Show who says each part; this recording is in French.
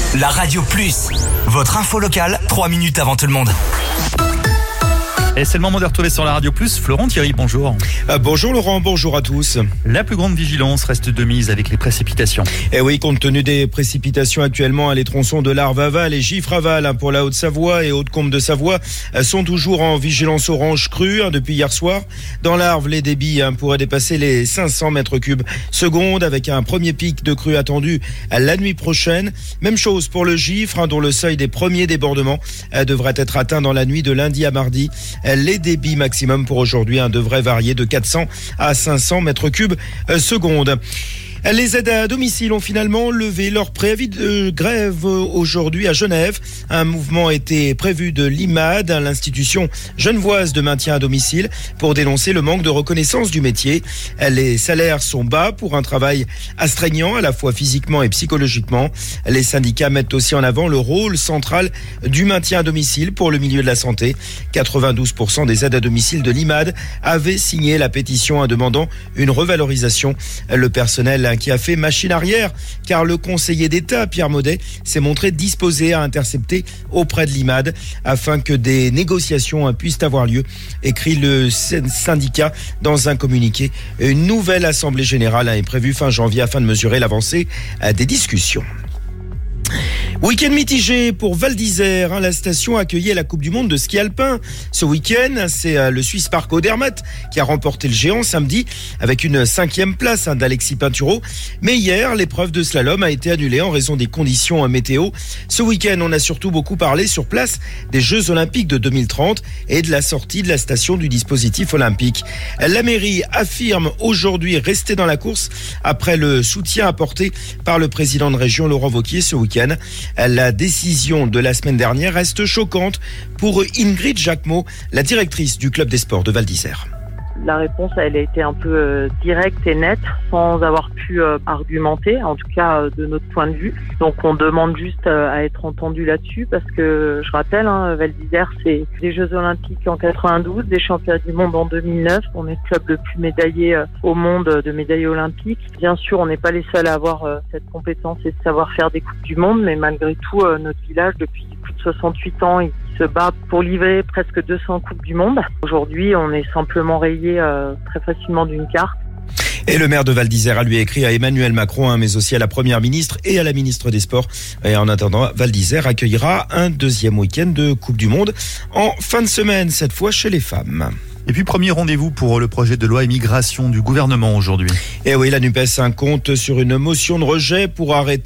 Speaker 1: La Radio Plus, votre info locale, 3 minutes avant tout le monde.
Speaker 2: Et c'est le moment de retrouver sur la Radio Plus. Florent Thierry, bonjour.
Speaker 3: Bonjour Laurent, bonjour à tous.
Speaker 2: La plus grande vigilance reste de mise avec les précipitations.
Speaker 3: Et oui, compte tenu des précipitations actuellement, les tronçons de l'Arve-Aval et Giffre-Aval pour la Haute-Savoie et Haute-Combe de Savoie sont toujours en vigilance orange crue depuis hier soir. Dans l'Arve, les débits pourraient dépasser les 500 mètres cubes secondes avec un premier pic de crue attendu la nuit prochaine. Même chose pour le Giffre, dont le seuil des premiers débordements devrait être atteint dans la nuit de lundi à mardi. Les débits maximum pour aujourd'hui devraient varier de 400 à 500 mètres cubes secondes. Les aides à domicile ont finalement levé leur préavis de grève aujourd'hui à Genève. Un mouvement était prévu de l'IMAD, l'institution genevoise de maintien à domicile, pour dénoncer le manque de reconnaissance du métier. Les salaires sont bas pour un travail astreignant à la fois physiquement et psychologiquement. Les syndicats mettent aussi en avant le rôle central du maintien à domicile pour le milieu de la santé. 92% des aides à domicile de l'IMAD avaient signé la pétition demandant une revalorisation. Le personnel qui a fait machine arrière, car le conseiller d'État, Pierre Maudet, s'est montré disposé à intercepter auprès de l'IMAD afin que des négociations puissent avoir lieu, écrit le syndicat dans un communiqué. Une nouvelle assemblée générale est prévue fin janvier afin de mesurer l'avancée des discussions. Week-end mitigé pour Val d'Isère. La station accueillait la Coupe du Monde de ski alpin. Ce week-end, c'est le Suisse Parc Odermatt qui a remporté le géant samedi avec une 5e place d'Alexis Pinturo. Mais hier, l'épreuve de slalom a été annulée en raison des conditions météo. Ce week-end, on a surtout beaucoup parlé sur place des Jeux Olympiques de 2030 et de la sortie de la station du dispositif olympique. La mairie affirme aujourd'hui rester dans la course après le soutien apporté par le président de région Laurent Wauquiez ce week-end. La décision de la semaine dernière reste choquante pour Ingrid Jacquemot, la directrice du club des sports de Val d'Isère.
Speaker 4: La réponse, elle a été un peu directe et nette, sans avoir pu argumenter, en tout cas de notre point de vue. Donc on demande juste à être entendu là-dessus, parce que je rappelle, Val d'Isère, c'est des Jeux Olympiques en 92, des Championnats du monde en 2009. On est le club le plus médaillé au monde de médailles olympiques. Bien sûr, on n'est pas les seuls à avoir cette compétence et ce savoir-faire des Coupes du Monde, mais malgré tout, notre village, depuis plus de 68 ans, il se bat pour livrer presque 200 Coupes du Monde. Aujourd'hui, on est simplement rayé très facilement d'une carte.
Speaker 3: Et le maire de Val d'Isère a lui écrit à Emmanuel Macron, mais aussi à la première ministre et à la ministre des Sports. Et en attendant, Val d'Isère accueillera un deuxième week-end de Coupe du Monde en fin de semaine, cette fois chez les femmes.
Speaker 2: Et puis, premier rendez-vous pour le projet de loi immigration du gouvernement aujourd'hui.
Speaker 3: Et oui, la NUPES compte sur une motion de rejet pour arrêter